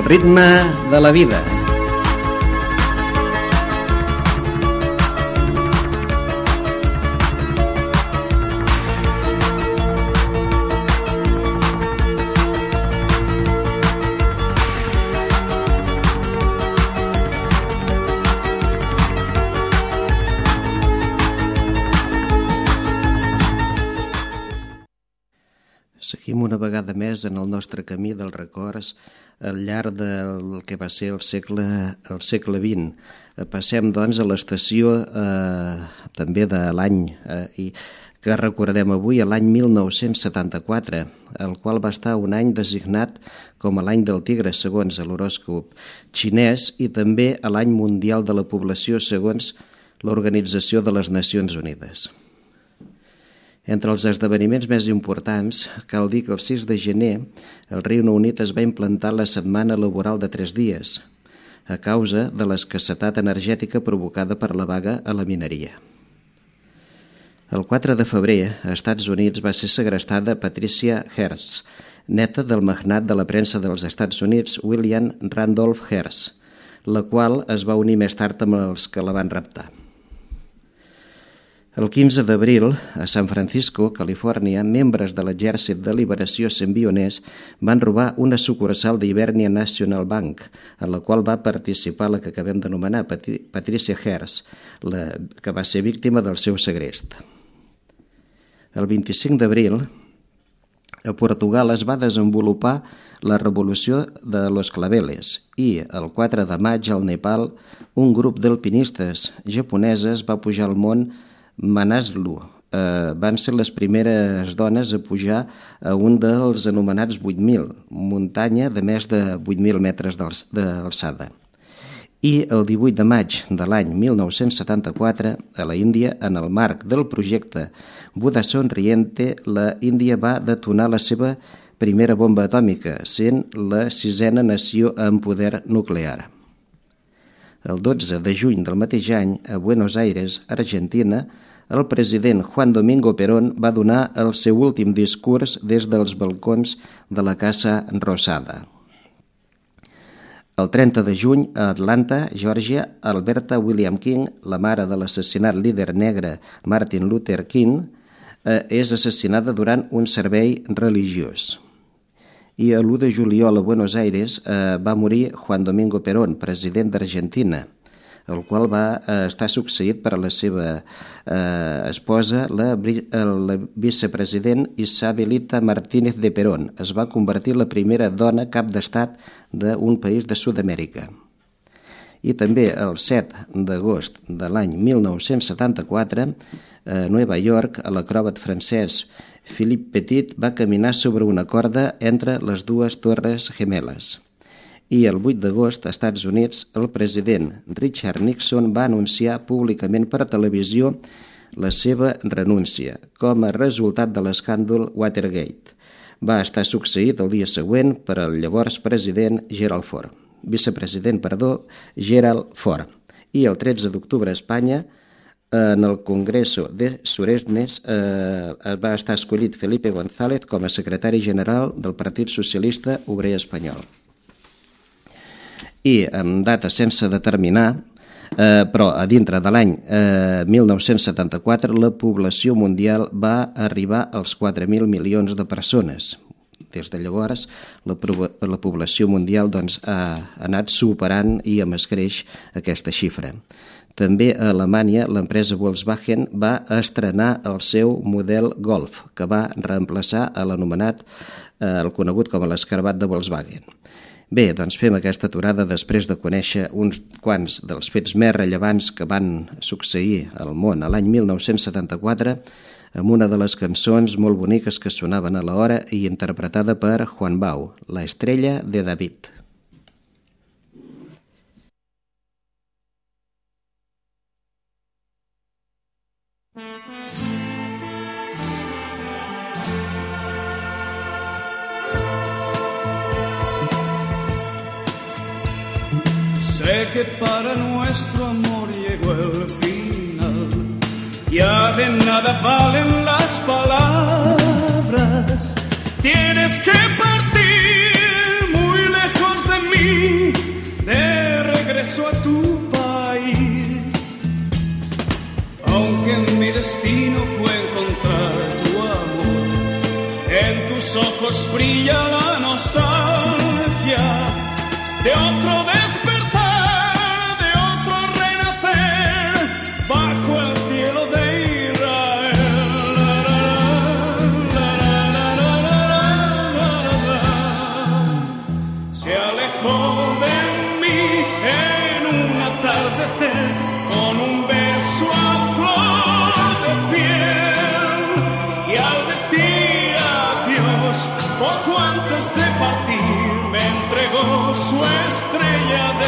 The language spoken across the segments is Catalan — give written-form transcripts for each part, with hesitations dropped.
ritme de la vida. Seguim una vegada més en el nostre camí dels records al llarg del que va ser el segle XX. Passem, doncs, a l'estació també de l'any que recordem avui, l'any 1974, el qual va estar un any designat com a l'any del tigre, segons l'horòscop xinès, i també a l'any mundial de la població, segons l'Organització de les Nacions Unides. Entre els esdeveniments més importants, cal dir que el 6 de gener el Regne Unit es va implantar la setmana laboral de 3 dies, a causa de l'escassetat energètica provocada per la vaga a la mineria. El 4 de febrer, a Estats Units, va ser segrestada Patricia Hearst, neta del magnat de la premsa dels Estats Units, William Randolph Hearst, la qual es va unir més tard amb els que la van raptar. El 15 d'abril, a San Francisco, Califòrnia, membres de l'Exèrcit de Liberació Sembionès van robar una sucursal d'Hibernia National Bank, en la qual va participar la que acabem d'anomenar Patricia Hearst, que va ser víctima del seu segrest. El 25 d'abril, a Portugal es va desenvolupar la revolució de los claveles i el 4 de maig al Nepal un grup d'alpinistes japoneses va pujar al mont Manaslu. Van ser les primeres dones a pujar a un dels anomenats 8.000, muntanya de més de 8.000 metres d'alçada. I el 18 de maig de l'any 1974, a la Índia, en el marc del projecte Buda Sonriente, la Índia va detonar la seva primera bomba atòmica, sent la 6a nació amb poder nuclear. El 12 de juny del mateix any, a Buenos Aires, Argentina, el president Juan Domingo Perón va donar el seu últim discurs des dels balcons de la Casa Rosada. El 30 de juny, a Atlanta, Geòrgia, Alberta William King, la mare de l'assassinat líder negre Martin Luther King, és assassinada durant un servei religiós. I el 1 de juliol a Buenos Aires va morir Juan Domingo Perón, president d'Argentina, el qual va estar succeït per la seva esposa, la vicepresident Isabelita Martínez de Perón. Es va convertir en la primera dona cap d'estat d'un país de Sud-amèrica. I també el 7 d'agost de l'any 1974, a Nova York, l'acròbat francès Philippe Petit va caminar sobre una corda entre les dues torres gemeles. I el 8 d'agost, als Estats Units, el president Richard Nixon va anunciar públicament per televisió la seva renúncia com a resultat de l'escàndol Watergate. Va estar succeït el dia següent per al llavors vicepresident Gerald Ford. I el 13 d'octubre a Espanya, en el Congreso de Suresnes, va estar escollit Felipe González com a secretari general del Partit Socialista Obrer Espanyol. I amb data sense determinar, però a dintre de l'any 1974, la població mundial va arribar als 4.000 milions de persones. Des de llavors, la població mundial ha anat superant i amb escreix aquesta xifra. També a Alemanya, l'empresa Volkswagen va estrenar el seu model Golf, que va reemplaçar l'anomenat, el conegut com l'escarabat de Volkswagen. Bé, doncs fem aquesta aturada després de conèixer uns quants dels fets més rellevants que van succeir al món a l'any 1974 amb una de les cançons molt boniques que sonaven a l'hora i interpretada per Juan Bau, La estrella de David. Sé que para nuestro amor llegó el final, ya de nada valen las palabras, tienes que partir muy lejos de mí. mí de regreso a tu país. Aunque mi destino fue encontrar tu amor, en tus ojos brilla la nostalgia de otro despertar, de otro renacer bajo el cielo de Israel. Se alejó de mí en un atardecer con un beso a flor de piel, y al decir adiós poco antes de partir me entregó su estrella de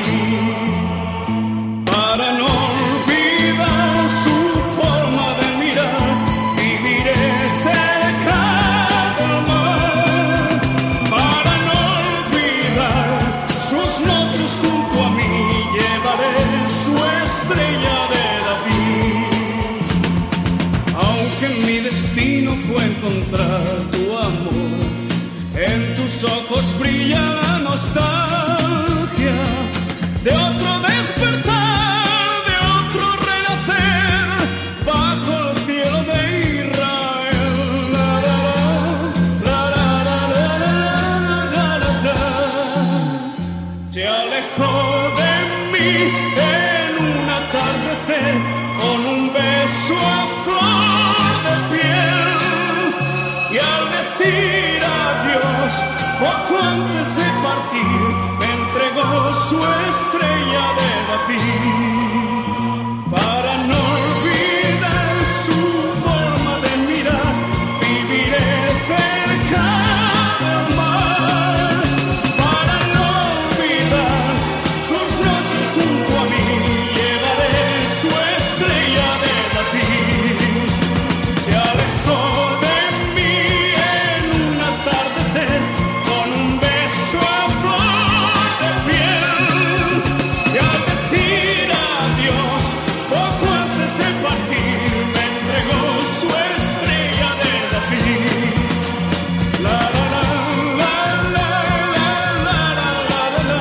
David. Para no olvidar su forma de mirar, viviré cerca del mar. Para no olvidar sus noches junto a mí, llevaré su estrella de David. Aunque mi destino fue encontrar tu amor, en tus ojos brilla la nostalgia de otro despertar, de otro renacer bajo el cielo de Israel. Se alejó de mí en un atardecer con un beso a flor de piel, y al decir adiós poco antes de partir me entregó su estrella de David. Para no olvidar su forma de mirar, viviré cerca del mar. Para no olvidar sus noches junto a mí, llevaré su estrella de David. Se alejó de mí en un atardecer con un beso a flor de piel, y al decir adiós poco antes de partir me entregó su estrella de David. La la la la la la la la la la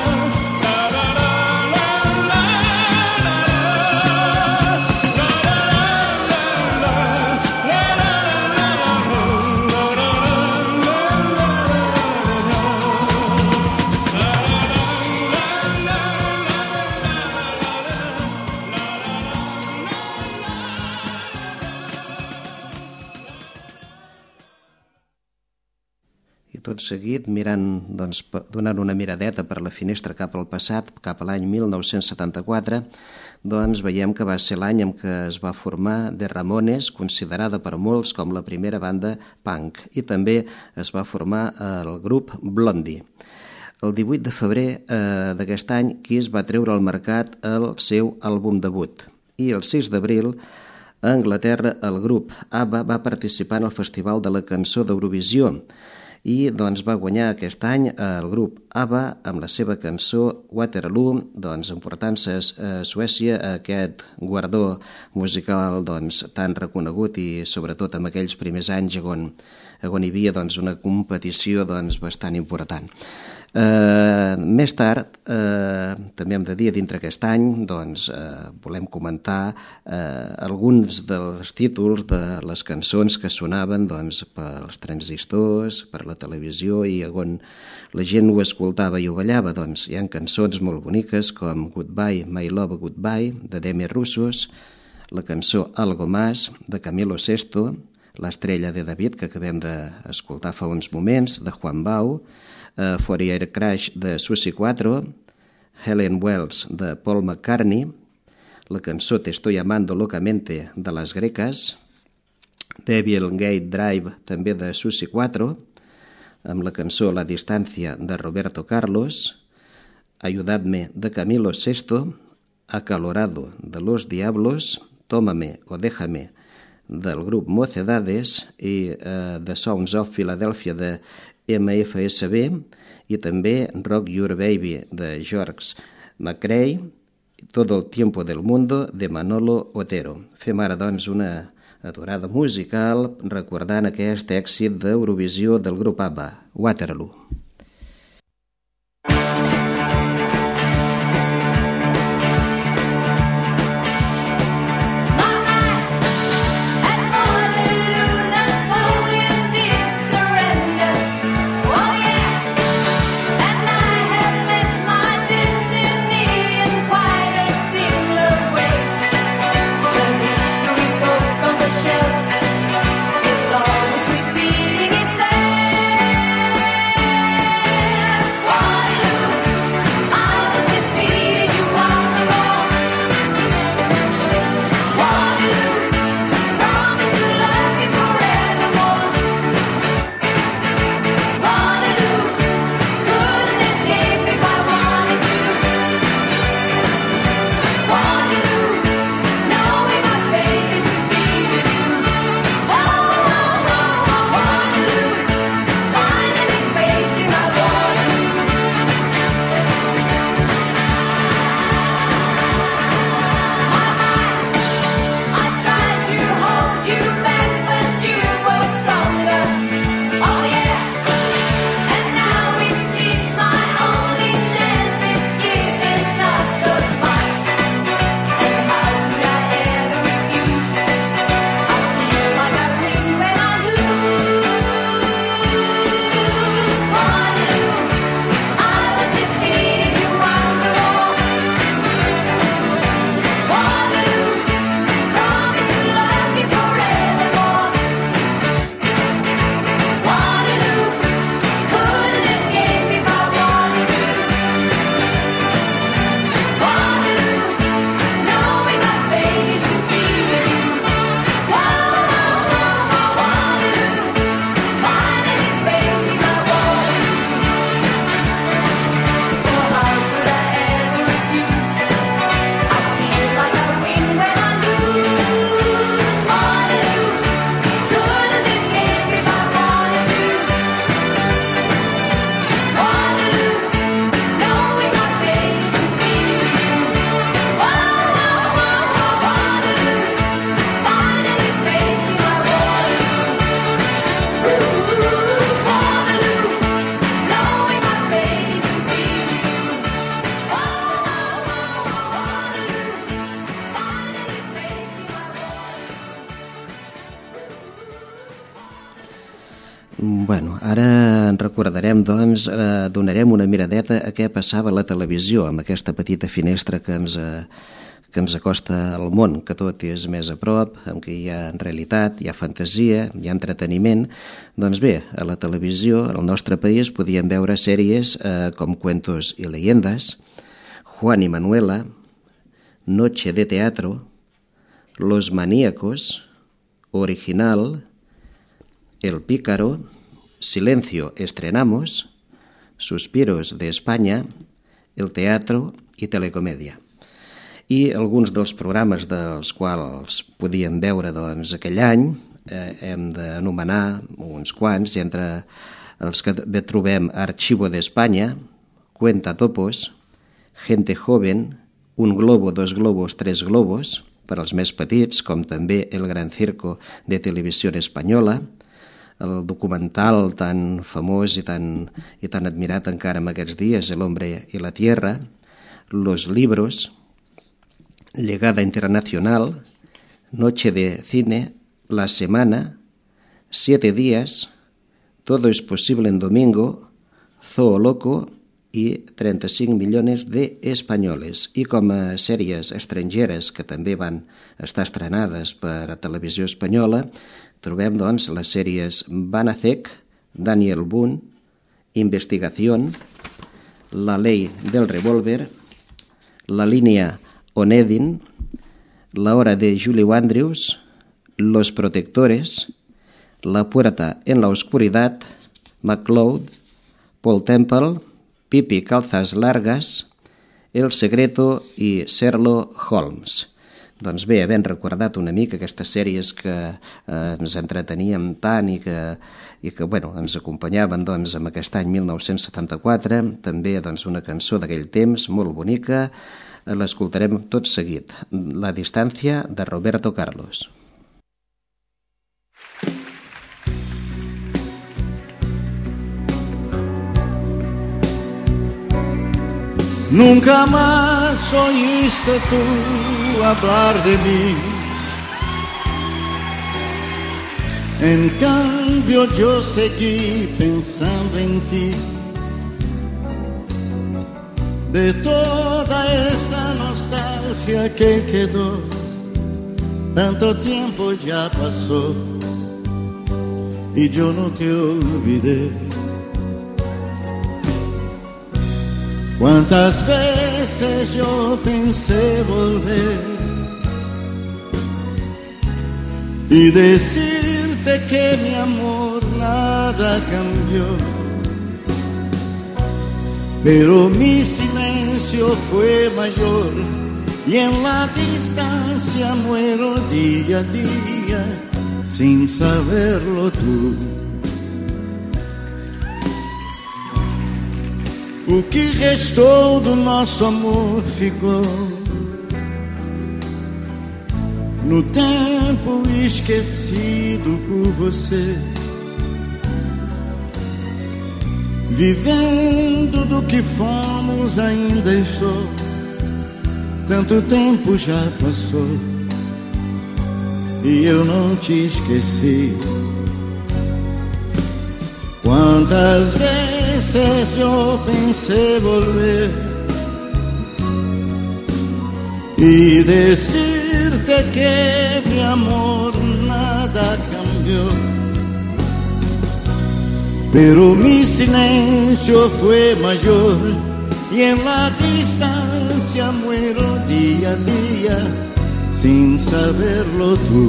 I tot seguit, mirant, doncs, donant una miradeta per la finestra cap al passat, cap a l'any 1974, doncs veiem que va ser l'any en què es va formar The Ramones, considerada per molts com la primera banda punk, i també es va formar el grup Blondie. El 18 de febrer d'aquest any, Kiss va treure al mercat el seu àlbum debut, i el 6 d'abril a Anglaterra el grup ABBA va participar en el Festival de la Cançó d'Eurovisió, i doncs va guanyar aquest any el grup ABBA amb la seva cançó Waterloo, doncs emportant-se a Suècia aquest guardó musical doncs, tan reconegut, i sobretot en aquells primers anys on hi havia doncs, una competició doncs, bastant important. Més tard, també hem de dir, dintre aquest any, doncs, volem comentar alguns dels títols de les cançons que sonaven doncs, pels transistors, per la televisió, i on la gent ho escoltava i ho ballava. Doncs, hi ha cançons molt boniques com Goodbye, My Love, Goodbye, de Demis Roussos, la cançó Algo Más, de Camilo Sesto, l'Estrella de David, que acabem d'escoltar fa uns moments, de Juan Bau, Fourier Crash, de Susi 4, Helen Wells, de Paul McCartney, la cançó Te estoy amando locamente, de Las Grecas, Devil Gate Drive, també de Susi 4, amb la cançó La Distancia, de Roberto Carlos, Ayudadme, de Camilo Sesto, Acalorado, de Los Diablos, Tómame o Déjame, del grup Mocedades, i The Sounds of Philadelphia, de MFSB, i també Rock Your Baby, de George McRae, Todo el tiempo del mundo, de Manolo Otero. Fem ara, doncs, una aturada musical recordant aquest èxit d'Eurovisió del grup ABBA, Waterloo. Bueno, ara en recordarem, doncs, donarem una miradeta a què passava a la televisió, amb aquesta petita finestra que ens acosta al món, que tot és més a prop, en què hi ha realitat, hi ha fantasia, hi ha entreteniment. Doncs bé, a la televisió, al nostre país, podíem veure sèries com Cuentos y Leyendas, Juan y Manuela, Noche de Teatro, Los Maníacos, Original, El Pícaro, Silencio Estrenamos, Suspiros de España, El Teatro i Telecomedia. I alguns dels programes dels quals podíem veure doncs, aquell any, hem d'anomenar uns quants, i entre els que bé trobem Archivo de España, Cuenta Topos, Gente Joven, Un Globo, Dos Globos, Tres Globos, per als més petits, com també El Gran Circo de Televisió Espanyola, el documental tan famós i tan admirat encara en aquests dies, El Hombre y la Tierra, Los Libros, Llegada Internacional, Noche de Cine, La Semana, 7 Días, Todo es Posible en Domingo, Zoo Loco i 35 milions de espanyoles. I com a sèries estrangeres que també van estar estrenades per a televisió espanyola, trobem doncs les sèries Banacek, Daniel Boone, Investigación, La Ley del Revólver, La Línea Onedin, La Hora de Julie Andrews, Los Protectores, La Puerta en la Oscuridad, McCloud, Paul Temple, Pipi Calzas Largas, El Secreto i Sherlock Holmes. Doncs bé, havent recordat una mica aquestes sèries que ens entreteníem tant i que bueno, ens acompanyaven doncs, en aquest any 1974, també doncs, una cançó d'aquell temps molt bonica, l'escoltarem tot seguit, La Distancia de Roberto Carlos. Nunca más oíste tú hablar de mí. En cambio yo seguí pensando en ti. De toda esa nostalgia que quedó, tanto tiempo ya pasó y yo no te olvidé. Cuántas veces yo pensé volver y decirte que mi amor nada cambió, pero mi silencio fue mayor y en la distancia muero día a día sin saberlo tú. O que restou do nosso amor ficou no tempo esquecido por você, vivendo do que fomos ainda estou. Tanto tempo já passou e eu não te esqueci. Quantas vezes yo pensé volver y decirte que mi amor nada cambió, pero mi silencio fue mayor y en la distancia muero día a día sin saberlo tú.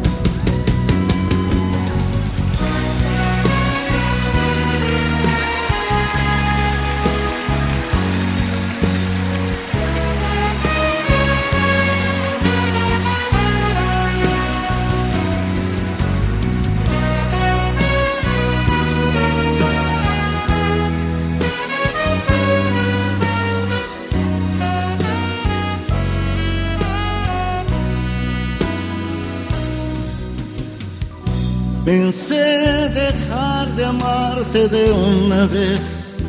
Pensé dejar de amarte de una vez.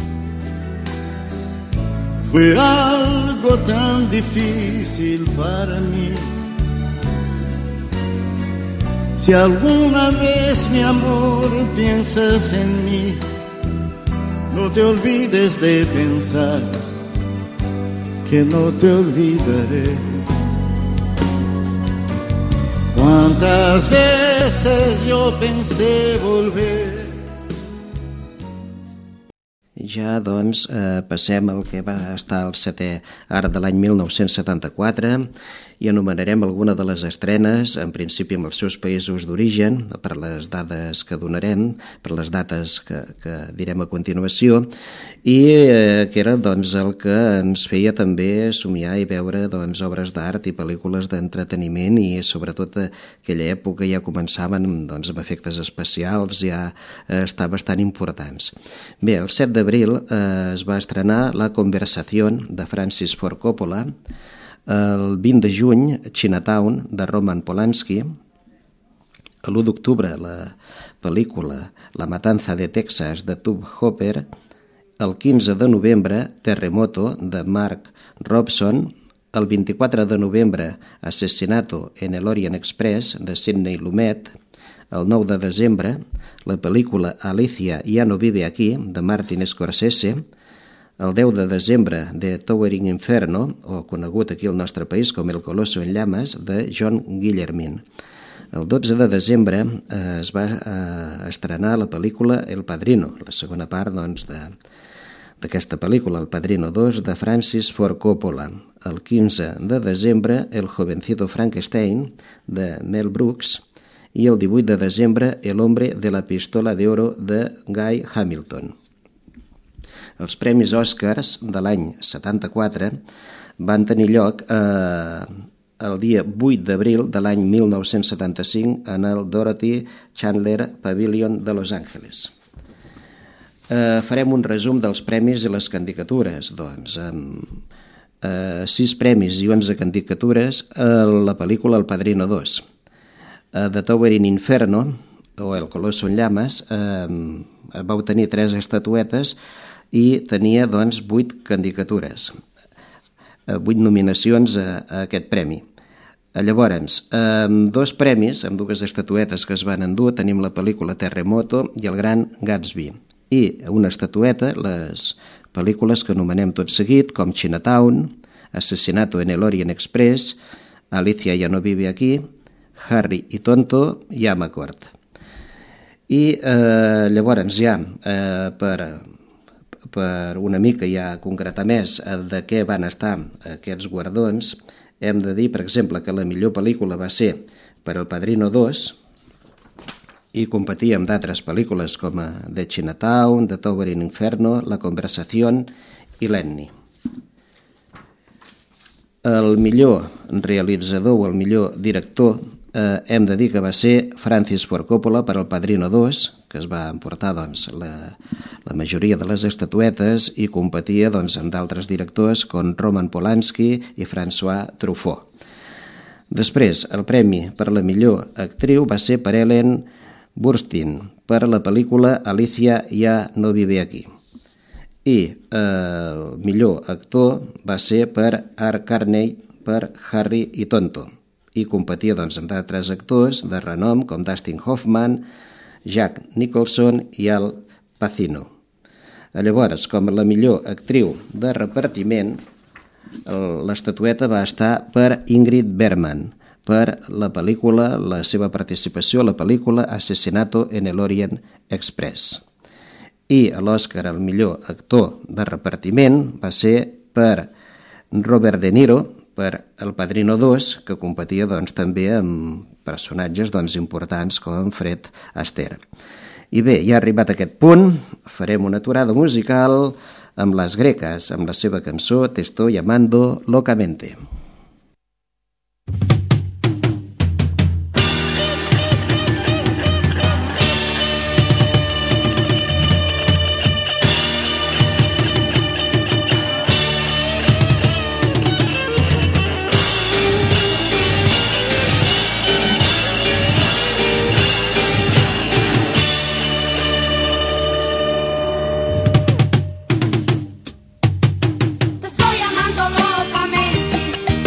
Fue algo tan difícil para mí. Si alguna vez, mi amor, piensas en mí, no te olvides de pensar que no te olvidaré. Cuántas veces yo pensé volver. Ja, doncs, passem al que va estar el setè art de l'any 1974 i enumerarem alguna de les estrenes, en principi amb els seus països d'origen, per les dades que donarem, per les dates que direm a continuació, i que era doncs, el que ens feia també somiar i veure doncs, obres d'art i pel·lícules d'entreteniment, i sobretot aquella època ja començaven doncs, amb efectes especials, ja estar bastant importants. Bé, el 7 d'abril es va estrenar La Conversación de Francis Ford Coppola, el 20 de juny Chinatown de Roman Polanski, l'1 d'octubre la pel·lícula La Matanza de Texas de Tube Hopper, el 15 de novembre Terremoto de Mark Robson, el 24 de novembre Asesinato en el Orient Express de Sidney Lumet, el 9 de desembre la pel·lícula Alicia ya no vive aquí de Martin Scorsese, el 10 de desembre de Towering Inferno, o conegut aquí al nostre país com El Coloso en llames, de John Guillermin. El 12 de desembre es va estrenar la pel·lícula El Padrino, la segona part doncs, d'aquesta pel·lícula, El Padrino 2, de Francis Ford Coppola. El 15 de desembre El Jovencito Frankenstein, de Mel Brooks, i el 18 de desembre El hombre de la pistola de oro, de Guy Hamilton. Els premis Oscars de l'any 74 van tenir lloc el dia 8 d'abril de l'any 1975 en el Dorothy Chandler Pavilion de Los Angeles. Farem un resum dels premis i les candidatures. Doncs, 6 premis i 11 candidatures a la pel·lícula El Padrino 2. The Towering Inferno, o El Coloso en llames, va obtenir 3 estatuetes i tenia doncs, 8 candidatures, 8 nominacions a aquest premi. Llavors, amb 2 premis, amb 2 estatuetes que es van endur, tenim la pel·lícula Terremoto i El Gran Gatsby. I una estatueta, les pel·lícules que anomenem tot seguit, com Chinatown, Asesinato en el Orient Express, Alicia ya no vive aquí, Harry y Tonto i Amarcord. I llavors ja, per una mica ja concretar més de què van estar aquests guardons, hem de dir, per exemple, que la millor pel·lícula va ser per El Padrino 2 i competia amb d'altres pel·lícules com The Chinatown, The Towering Inferno, La Conversación i Lenny. El millor realitzador o el millor director hem de dir que va ser Francis Ford Coppola per El Padrino 2, que es va emportar doncs, la majoria de les estatuetes i competia doncs, amb d'altres directors com Roman Polanski i François Truffaut. Després, el premi per la millor actriu va ser per Ellen Burstyn per la pel·lícula Alicia ya no vive aquí. I el millor actor va ser per Art Carney per Harry y Tonto, i competia doncs, amb d'altres actors de renom com Dustin Hoffman, Jack Nicholson i Al Pacino. Llavors, com la millor actriu de repartiment, l'estatueta va estar per Ingrid Bergman, per la pel·lícula, la seva participació a la pel·lícula Asesinato en el Orient Express. I l'Oscar al millor actor de repartiment va ser per Robert De Niro, per El Padrino 2, que competia doncs, també amb personatges doncs, importants com Fred Astaire. I bé, ja arribat a aquest punt, farem una aturada musical amb les Greques, amb la seva cançó Te estoy llamando locamente. Te estoy llamando locamente.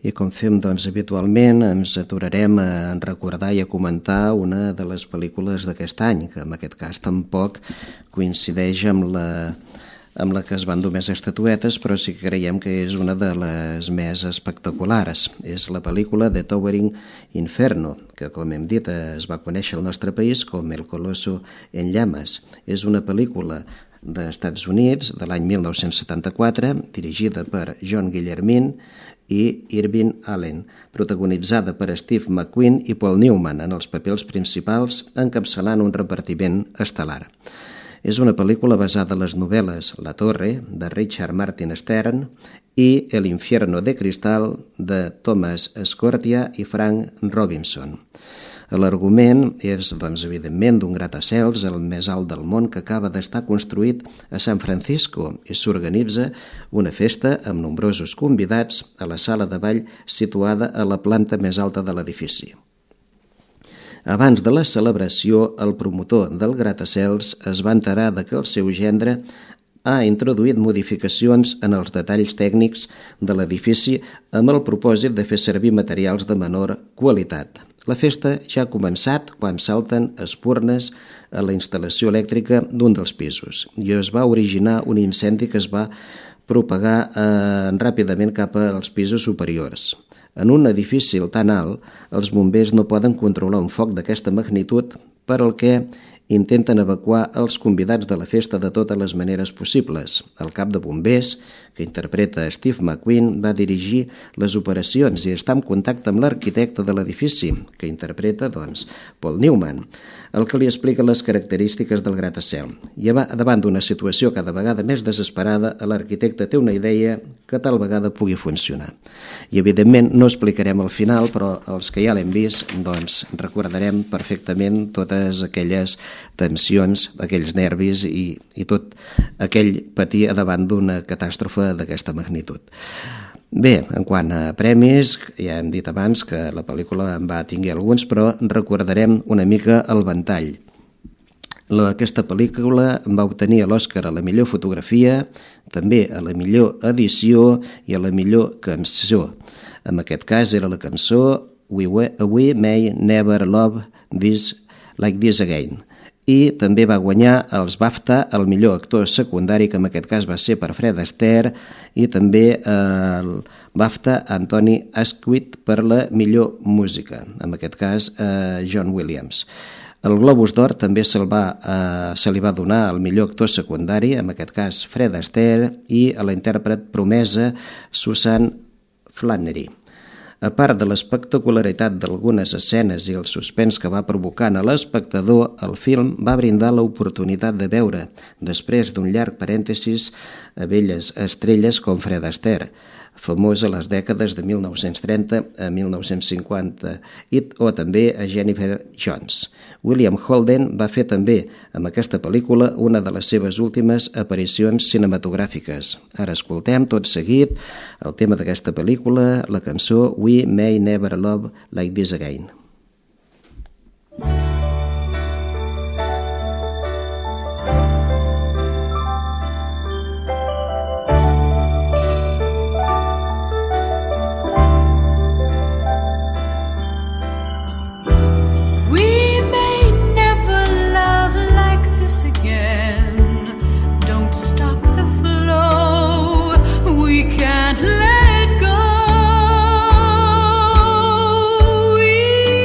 I com fem doncs, habitualment, ens aturarem a recordar i a comentar una de les pel·lícules d'aquest any, que en aquest cas tampoc coincideix amb la que es van dur més estatuetes, però sí que creiem que és una de les més espectaculars. És la pel·lícula The Towering Inferno, que, com hem dit, es va conèixer al nostre país com El Coloso en llames. És una pel·lícula dels Estats Units de l'any 1974, dirigida per John Guillermin i Irving Allen, protagonitzada per Steve McQueen i Paul Newman en els papers principals, encapçalant un repartiment estel·lar. És una pel·lícula basada en les novel·les La Torre, de Richard Martin Stern, i El infierno de cristal, de Thomas Scortia i Frank Robinson. L'argument és, doncs, evidentment, d'un gratacels, el més alt del món, que acaba d'estar construït a San Francisco i s'organitza una festa amb nombrosos convidats a la sala de ball situada a la planta més alta de l'edifici. Abans de la celebració, el promotor del gratacels es va enterar que el seu gendre ha introduït modificacions en els detalls tècnics de l'edifici amb el propòsit de fer servir materials de menor qualitat. La festa ja ha començat quan salten espurnes a la instal·lació elèctrica d'un dels pisos i es va originar un incendi que es va propagar ràpidament cap als pisos superiors. En un edifici tan alt, els bombers no poden controlar un foc d'aquesta magnitud, per al que intenten evacuar els convidats de la festa de totes les maneres possibles. El cap de bombers, que interpreta Steve McQueen, va dirigir les operacions i està en contacte amb l'arquitecte de l'edifici, que interpreta, doncs, Paul Newman, el que li explica les característiques del gratacel. I davant d'una situació cada vegada més desesperada, l'arquitecte té una idea que tal vegada pugui funcionar. I, evidentment, no explicarem el final, però els que ja l'hem vist, doncs, recordarem perfectament totes aquelles tensions, aquells nervis i tot aquell patir davant d'una catàstrofe d'aquesta magnitud. Bé, en quant a premis, ja hem dit abans que la pel·lícula en va tinguer alguns, però recordarem una mica el ventall. Aquesta pel·lícula va obtenir l'Oscar a la millor fotografia, també a la millor edició i a la millor cançó. En aquest cas era la cançó We May Never Love Like This Again. I també va guanyar els BAFTA el millor actor secundari, que en aquest cas va ser per Fred Astaire, i també el BAFTA Anthony Asquith per la millor música, en aquest cas John Williams. El Globus d'Or també se li va donar al millor actor secundari, en aquest cas Fred Astaire, i a la intèrpret promesa Susan Flannery. A part de l'espectacularitat d'algunes escenes i el suspens que va provocant a l'espectador, el film va brindar l'oportunitat de veure, després d'un llarg parèntesis, a belles estrelles com Fred Astaire, famós a les dècades de 1930 a 1950, o també a Jennifer Jones. William Holden va fer també amb aquesta pel·lícula una de les seves últimes aparicions cinematogràfiques. Ara escoltem tot seguit el tema d'aquesta pel·lícula, la cançó We May Never Love Like This Again. Can't let go. We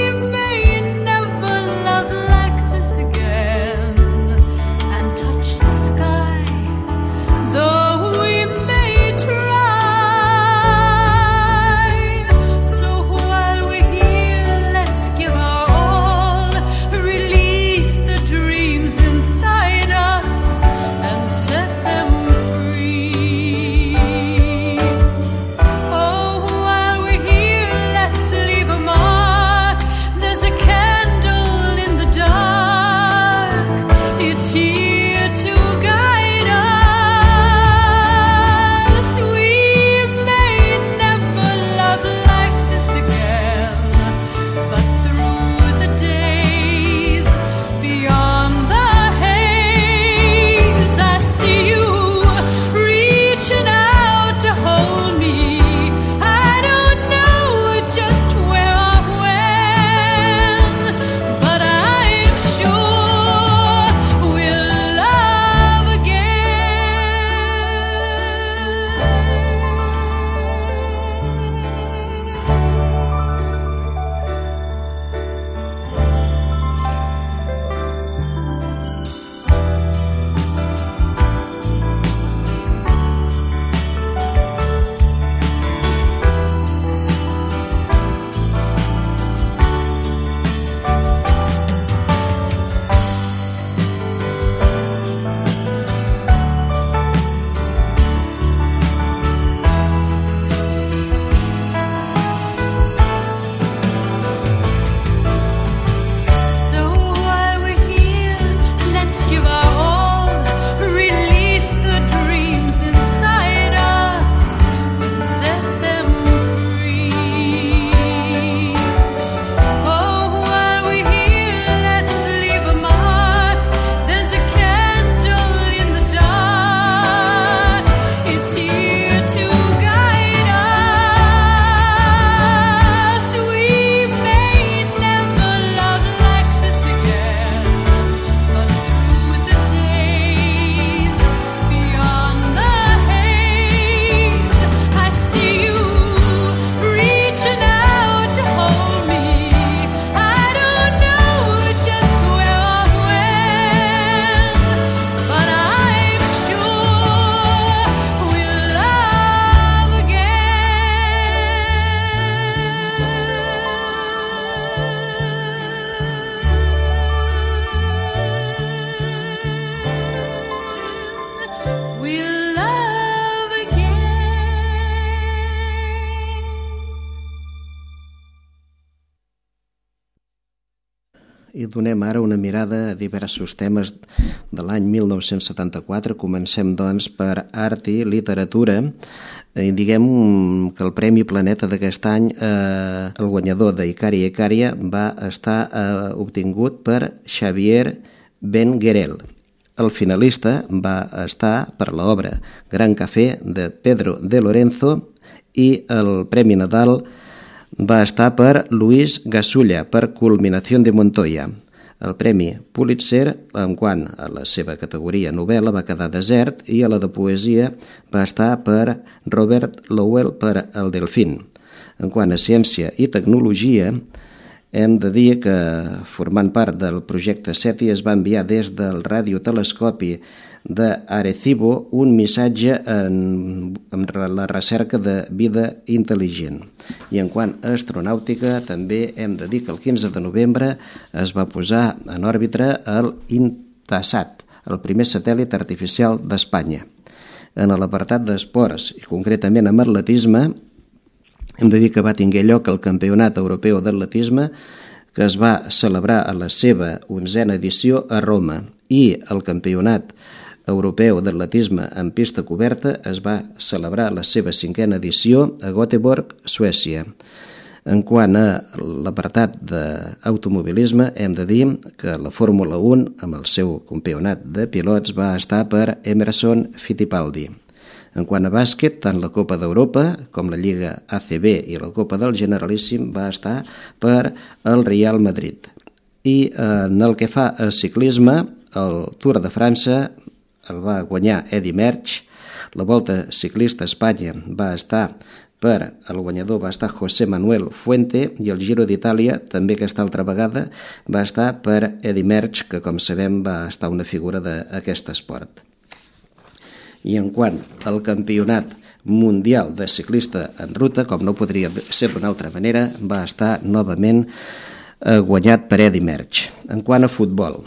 i donem ara una mirada a diversos temes de l'any 1974. Comencem, doncs, per art i literatura. I diguem que el Premi Planeta d'aquest any, el guanyador d'Icària Icària, va estar obtingut per Xavier Benguerel. El finalista va estar per l'obra Gran Café de Pedro de Lorenzo i el Premi Nadal va estar per Luis Gasulla per Culminación de Montoya. El Premi Pulitzer, en quant a la seva categoria novel·la, va quedar desert i a la de poesia va estar per Robert Lowell per El Delfín. En quant a ciència i tecnologia, hem de dir que, formant part del projecte SETI, es va enviar des del radiotelescopi d'Arecibo un missatge en la recerca de vida intel·ligent. I en quant a astronàutica, també hem de dir que el 15 de novembre es va posar en òrbita el Intelsat, el primer satèl·lit artificial d'Espanya. En l'apartat d'esports, i concretament amb atletisme, hem de dir que va tenir lloc el Campionat Europeu d'Atletisme, que es va celebrar a la seva 11a edició a Roma, i el Campionat Europeu d'Atletisme en pista coberta es va celebrar la seva 5a edició a Göteborg, Suècia. En quant a l'apartat d'automobilisme, hem de dir que la Fórmula 1, amb el seu campionat de pilots, va estar per Emerson Fittipaldi. En quant a bàsquet, tant la Copa d'Europa com la Lliga ACB i la Copa del Generalíssim va estar per el Real Madrid. I en el que fa a ciclisme, el Tour de França el va guanyar Eddy Merckx, la Volta Ciclista a Espanya va estar el guanyador va estar José Manuel Fuente, i el Giro d'Itàlia, també aquesta altra vegada, va estar per Eddy Merckx, que com sabem va estar una figura d'aquest esport. I en quant al campionat mundial de ciclista en ruta, com no podria ser d'una altra manera, va estar novament guanyat per Eddy Merckx. En quant a futbol,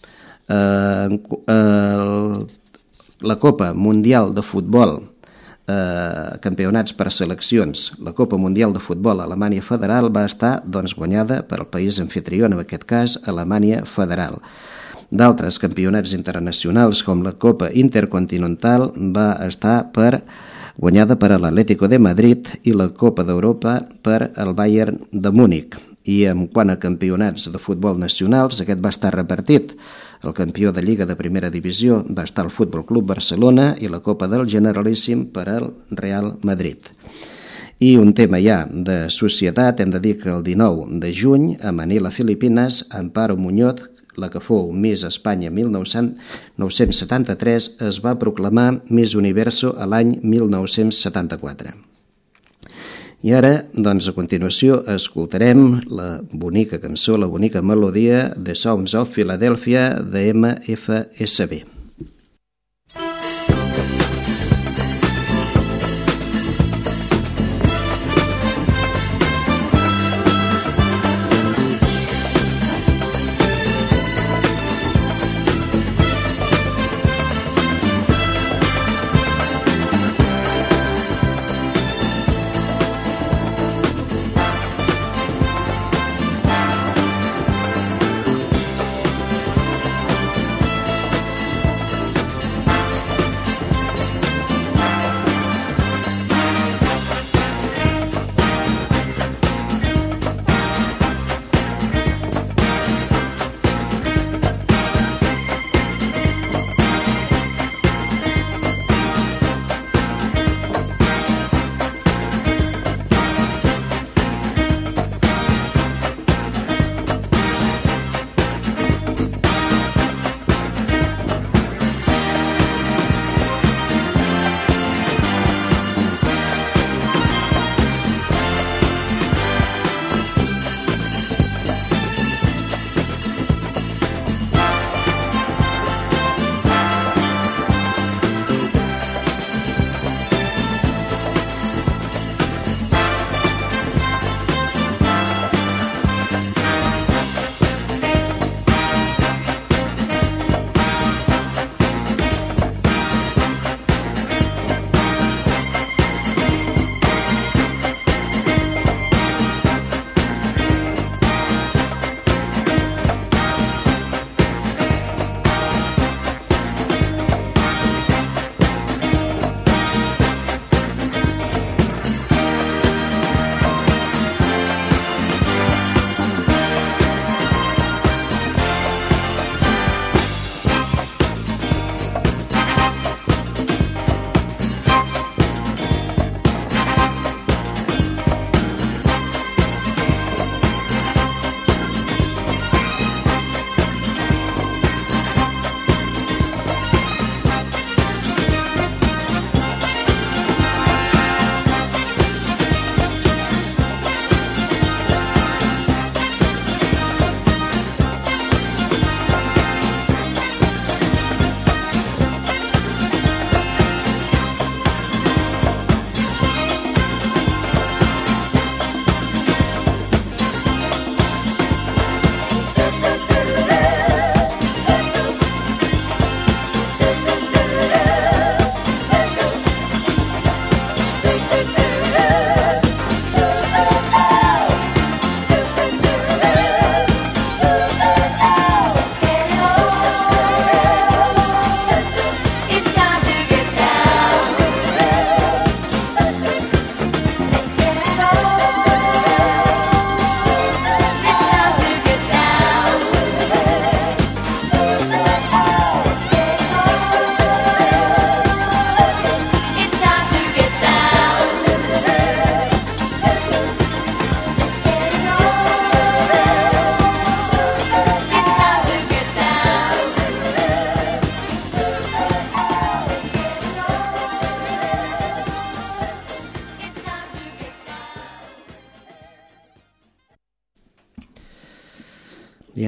la Copa Mundial de Futbol, campionats per seleccions, la Copa Mundial de Futbol a Alemanya Federal va estar guanyada per el país anfitrió, en aquest cas Alemanya Federal. D'altres campionats internacionals, com la Copa Intercontinental, va estar guanyada per l'Atlético de Madrid, i la Copa d'Europa per el Bayern de Múnich. I en quant a campionats de futbol nacionals, aquest va estar repartit. El campió de Lliga de Primera Divisió va estar el Futbol Club Barcelona i la Copa del Generalíssim per al Real Madrid. I un tema ja de societat, hem de dir que el 19 de juny, a Manila, Filipines, Amparo Muñoz, la que fou Miss Espanya 1973, es va proclamar Miss Universo a l'any 1974. I ara, a continuació, escoltarem la bonica cançó, la bonica melodia de Sounds of Philadelphia de MFSB.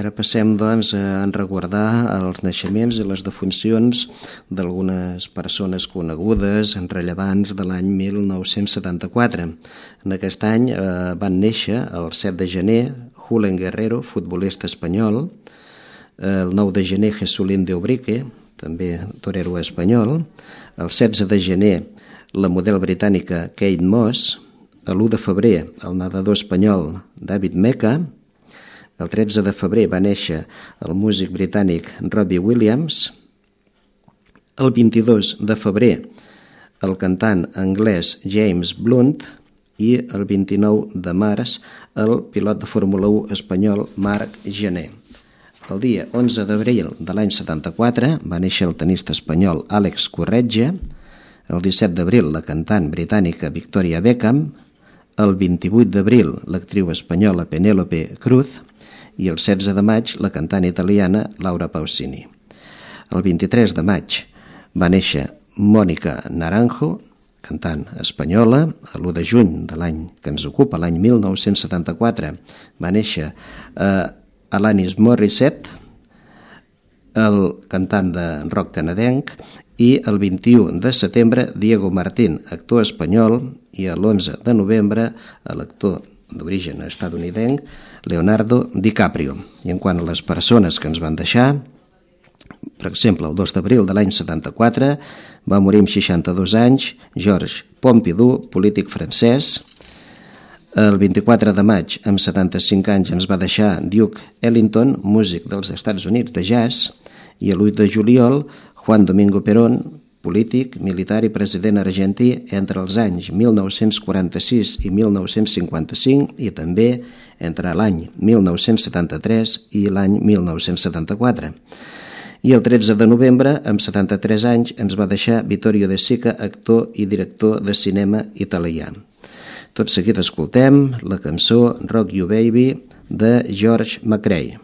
ara passem doncs, a recordar els naixements i les defuncions d'algunes persones conegudes, rellevants de l'any 1974. En aquest any van néixer el 7 de gener Julen Guerrero, futbolista espanyol, el 9 de gener Jesulín de Ubrique, també torero espanyol, el 16 de gener la model britànica Kate Moss, l'1 de febrer el nedador espanyol David Mecca, el 13 de febrer va néixer el músic britànic Robbie Williams, el 22 de febrer el cantant anglès James Blunt i el 29 de març el pilot de Fórmula 1 espanyol Marc Gené. El dia 11 d'abril de l'any 74 va néixer el tenista espanyol Àlex Corretja, el 17 d'abril la cantant britànica Victoria Beckham, el 28 d'abril l'actriu espanyola Penélope Cruz i el 16 de maig la cantant italiana Laura Pausini. El 23 de maig va néixer Mónica Naranjo, cantant espanyola. L'1 de juny de l'any que ens ocupa, l'any 1974, va néixer Alanis Morissette, el cantant de rock canadenc, i el 21 de setembre Diego Martín, actor espanyol, i l'11 de novembre l'actor d'origen estatunidenc Leonardo DiCaprio. I en quant a les persones que ens van deixar, per exemple, el 2 d'abril de l'any 74 va morir amb 62 anys Georges Pompidou, polític francès. El 24 de maig, amb 75 anys, ens va deixar Duke Ellington, músic dels Estats Units de jazz. I l'8 de juliol, Juan Domingo Perón, polític, militar i president argentí entre els anys 1946 i 1955 i també entre l'any 1973 i l'any 1974. I el 13 de novembre, amb 73 anys, ens va deixar Vittorio De Sica, actor i director de cinema italià. Tot seguit escoltem la cançó Rock You Baby de George McRae.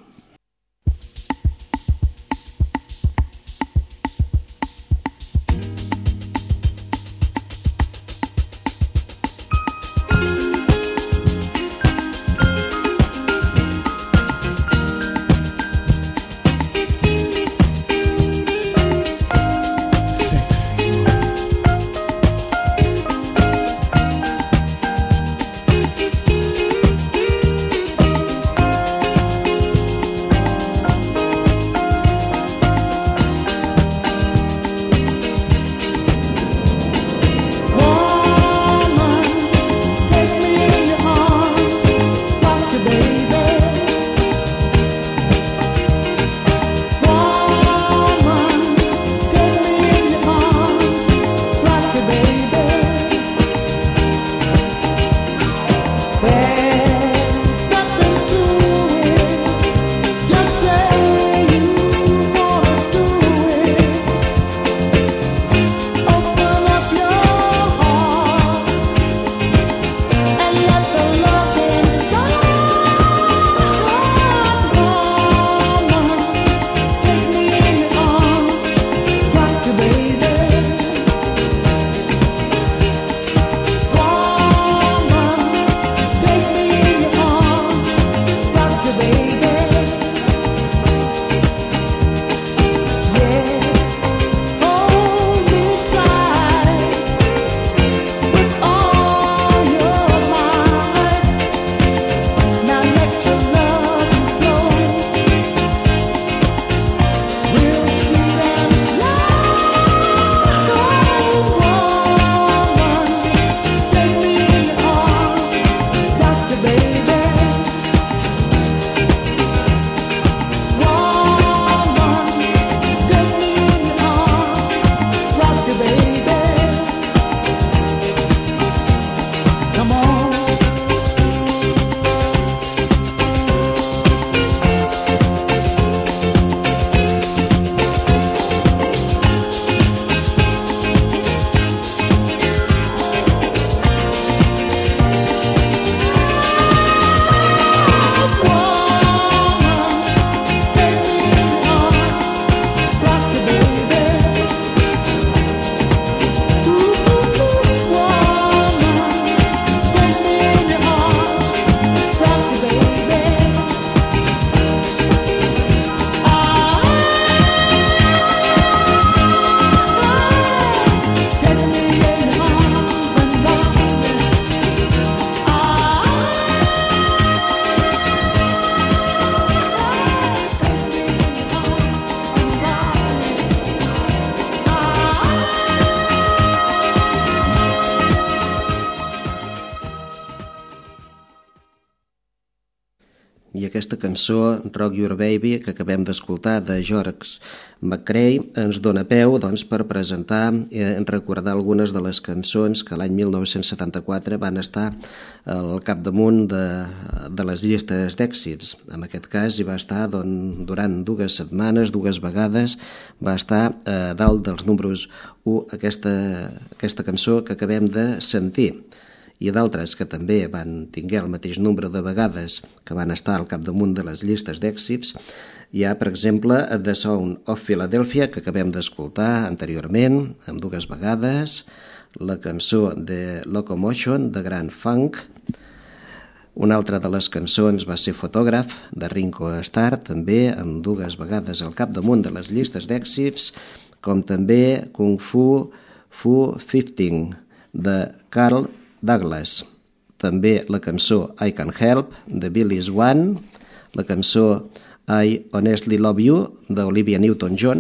i aquesta cançó Rock Your Baby que acabem d'escoltar de George McCrae ens dona peu doncs, per presentar i recordar algunes de les cançons que l'any 1974 van estar al capdamunt de les llistes d'èxits. En aquest cas hi va estar durant 2 setmanes, 2 vegades, va estar a dalt dels números 1 aquesta cançó que acabem de sentir. I d'altres que també van tinguer el mateix nombre de vegades que van estar al capdamunt de les llistes d'èxits. Hi ha, per exemple, The Sound of Philadelphia, que acabem d'escoltar anteriorment, amb 2 vegades, la cançó de Locomotion, de Grand Funk. Una altra de les cançons va ser Photograph, de Ringo Starr, també amb 2 vegades al capdamunt de les llistes d'èxits, com també Kung Fu 15, de Carl Douglas. També la cançó I Can Help, de Billy Swan, la cançó I Honestly Love You, d'Olivia Newton-John,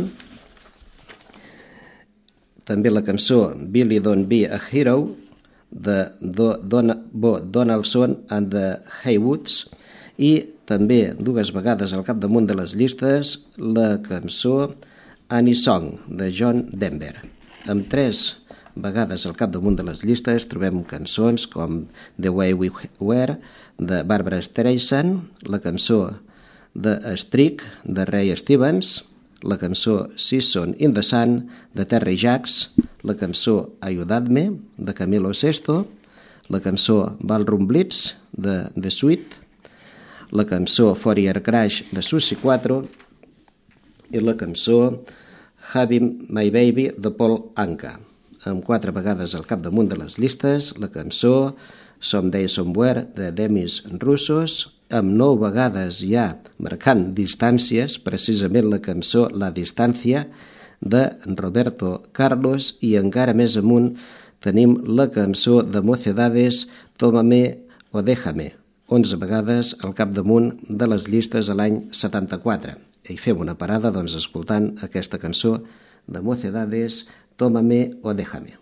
també la cançó Billy Don't Be a Hero, de Bo Donaldson and the Haywoods, i també 2 vegades al capdamunt de les llistes la cançó Annie Song, de John Denver. Amb 3 vegades al capdamunt de les llistes trobem cançons com The Way We Were, de Barbra Streisand, la cançó de Streak, de Ray Stevens, la cançó Season in the Sun, de Terry Jacks, la cançó Ayudadme, de Camilo Sesto, la cançó Ballroom Blitz, de The Sweet, la cançó Fourier Crash, de Susi 4, i la cançó Having My Baby, de Paul Anka. Amb 4 vegades al capdamunt de les llistes, la cançó Someday Somewhere, de Demis Roussos, amb 9 vegades ja marcant distàncies, precisament la cançó La Distancia, de Roberto Carlos, i encara més amunt tenim la cançó de Mocedades Tómame o Déjame, 11 vegades al capdamunt de les llistes a l'any 74. I fem una parada doncs, escoltant aquesta cançó de Mocedades Tómame o Déjame.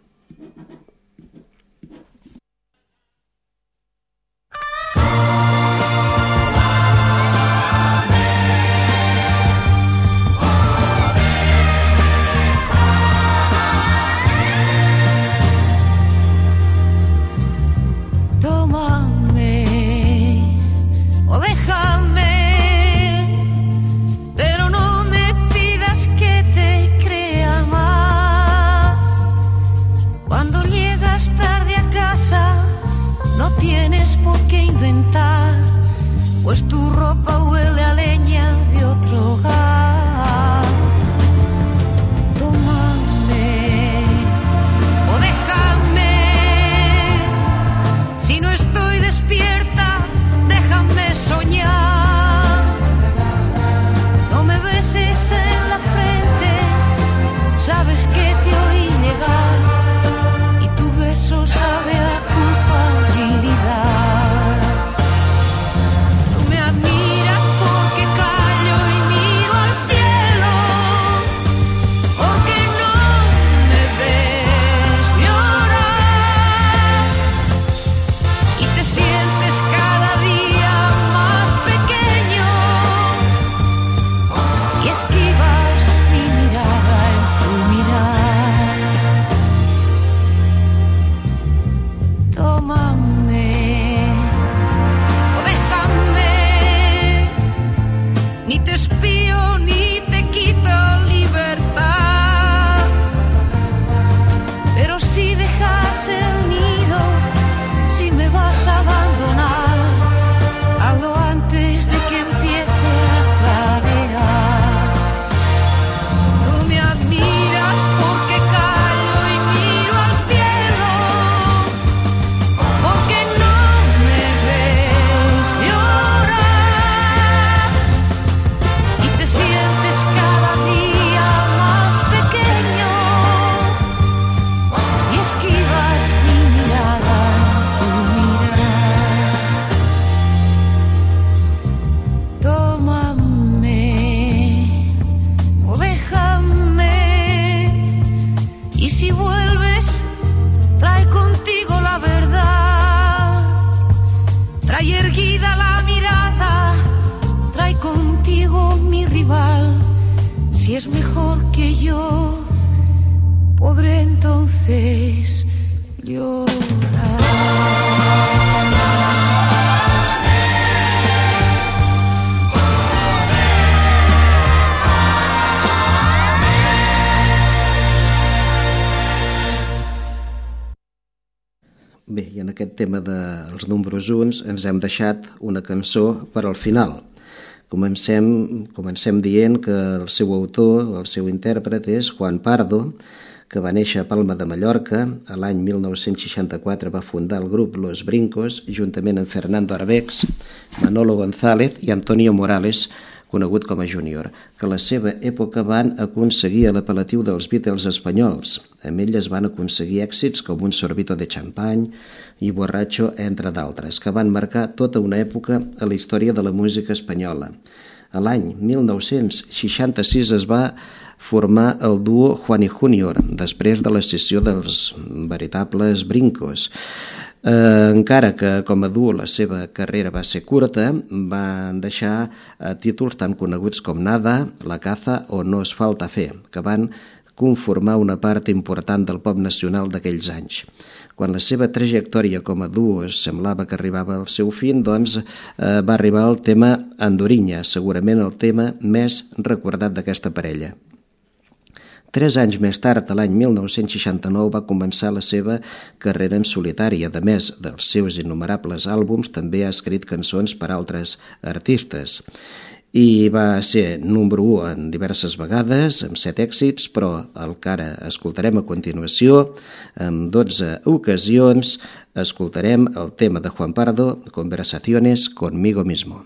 Pues tu ropa huele a leña de otro hogar. Tómame o déjame. Si no estoy despierta, déjame soñar. No me beses en la frente, sabes que te oí negar. Y tu beso sabe a culpabilidad. Miras porque callo y miro al cielo, porque no me ves llorar y te sientes cada día más pequeño y esquivas mi mirada en tu mirar. Si es mejor que yo, podré entonces llorar. Bé, i en aquest tema dels números uns ens hem deixat una cançó per al final. Comencem dient que el seu autor, el seu intèrpret és Juan Pardo, que va néixer a Palma de Mallorca. A l'any 1964 va fundar el grup Los Brincos, juntament amb Fernando Arbex, Manolo González i Antonio Morales, conegut com a Júnior, que a la seva època van aconseguir l'apel·latiu dels Beatles espanyols. Amb ell es van aconseguir èxits com Un sorbito de champany i Borracho, entre d'altres, que van marcar tota una època a la història de la música espanyola. A l'any 1966 es va formar el duo Juan y Junior, després de la sessió dels veritables Brincos. Encara que com a duo la seva carrera va ser curta, van deixar títols tan coneguts com Nada, La caza o No es falta fe, que van conformar una part important del pop nacional d'aquells anys. Quan la seva trajectòria com a duo semblava que arribava al seu fin, doncs va arribar el tema Andorinya, segurament el tema més recordat d'aquesta parella. 3 anys més tard, a l'any 1969, va començar la seva carrera en solitari. A més dels seus innumerables àlbums, també ha escrit cançons per altres artistes. I va ser número 1 en diverses vegades, amb 7 èxits, però el que ara escoltarem a continuació, en 12 ocasions, escoltarem el tema de Juan Pardo, Conversaciones conmigo mismo.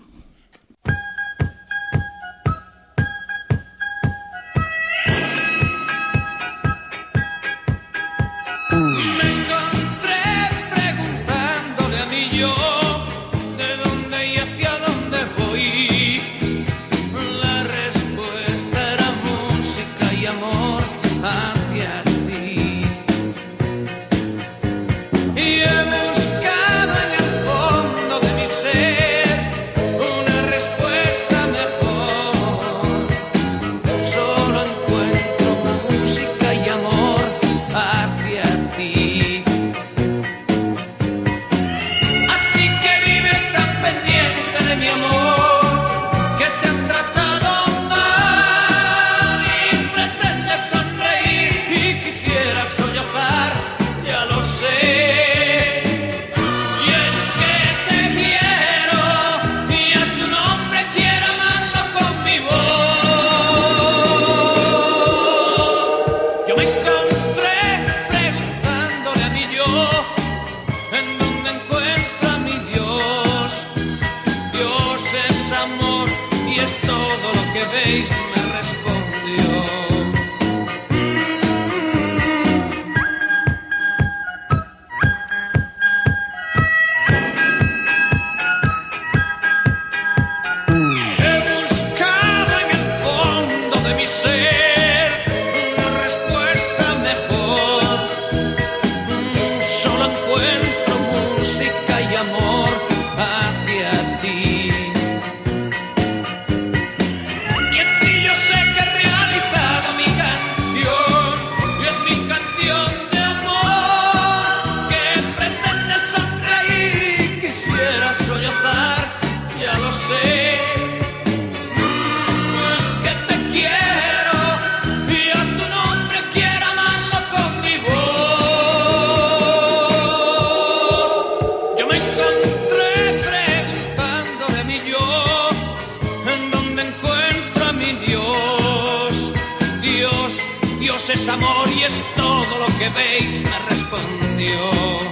Es amor y es todo lo que veis, me respondió.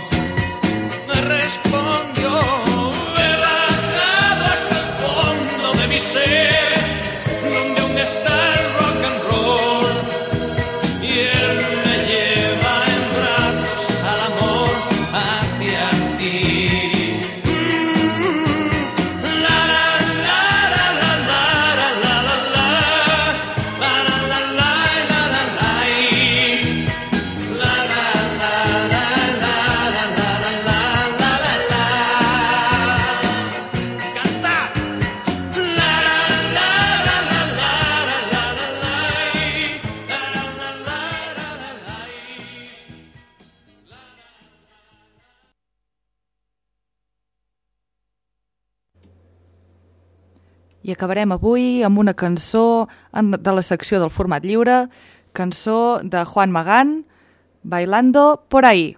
He bajado hasta el fondo de mi ser, donde aún está el rock and roll, y él me lleva en brazos al amor hacia ti. La I acabarem avui amb una cançó de la secció del format lliure, cançó de Juan Magán, Bailando por ahí.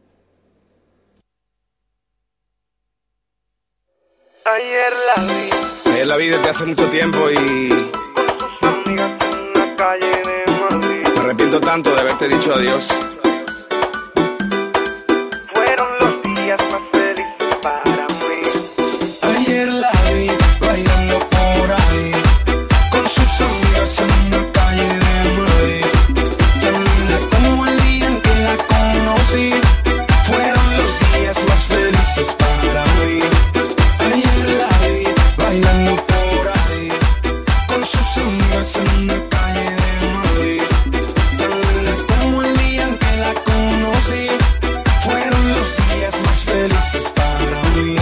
Ayer la vi desde hace mucho tiempo y me arrepiento tanto de haberte dicho adiós. Fueron los días más felices para mí. Ayer la vi bailando por ahí con sus amigas en una calle de Madrid. Tan linda como el día en que la conocí. Fueron los días más felices para mí. Ayer la vi bailando por ahí con sus amigas en una calle de Madrid. Tan linda como el día en que la conocí. Fueron los días más felices para mí.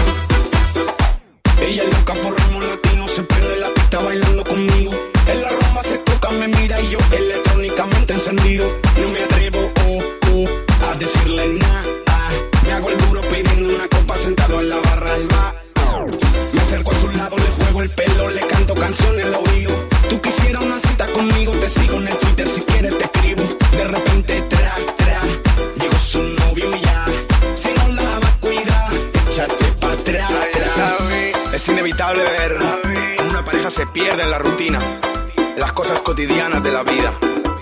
Ella es loca por ritmo latino, se prende la pista bailando conmigo. En la rumba se toca, me mira y yo electrónicamente encendido. No me atrevo, a decirle nada. Me hago el duro pidiendo una copa sentado en la barra del bar. Me acerco a su lado, le juego el pelo, le canto canciones al oído. Tú quisieras una cita conmigo, te sigo en el Twitter, si quieres te escribo. De repente, llegó su novio ya. Si no la vas a cuidar, échate pa' atrás. Es inevitable ver cómo una pareja se pierde en la rutina, en las cosas cotidianas de la vida.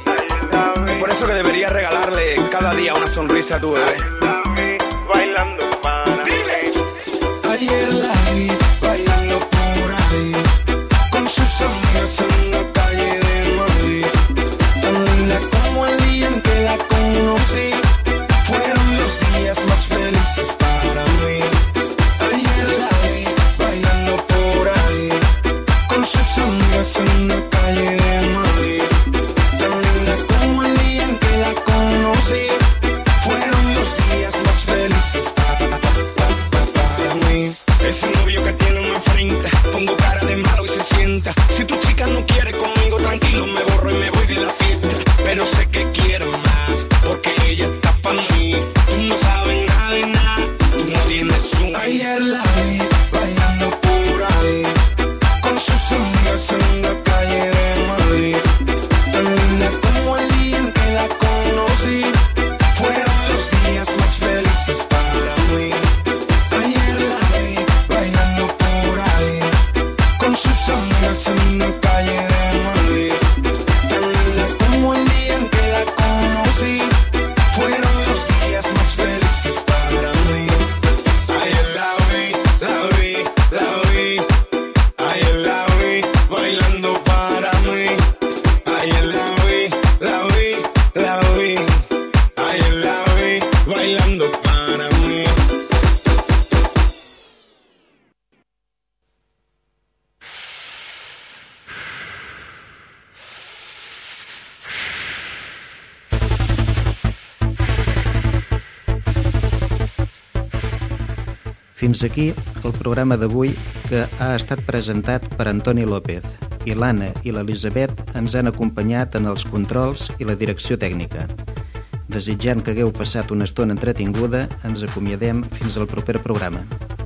Es por eso que deberías regalarle cada día una sonrisa a tu bebé. Bailando para mí. Ayer la vi bailando por ahí con sus amigas en la calle de Madrid. Tan linda como el día en que la conocí. Fueron los días más felices para mí. Ayer la vi bailando por ahí con sus amigas en la calle de Madrid. Tan linda como el día en que la conocí. Fueron los días más felices para mí. Ese novio que tiene una frente, pongo cara de malo y se sienta. Si tu chica no quiere conmigo, tranquilo, me borro y me voy de la fiesta. Pero sé que quiere más, porque ella está para mí. Tú no sabes nada de nada, tú no tienes un. Ayer la vi bailando por ahí con sus amigas en la calle de Madrid. Tan linda como el día en que la conocí. Fueron los días más felices para mí. Ayer la vi bailando por ahí con sus amigas en la calle de Madrid. Tan linda como el día en que la conocí. Fueron los días más felices para mí. Ayer la vi, la vi, la vi. Ayer la vi bailando para mí. Ayer la vi, la vi, la vi. Ayer la vi bailando para mí. Fins aquí el programa d'avui, que ha estat presentat per Antoni López, i l'Anna i l'Elisabet ens han acompanyat en els controls i la direcció tècnica. Desitjant que hagueu passat una estona entretinguda, ens acomiadem fins al proper programa.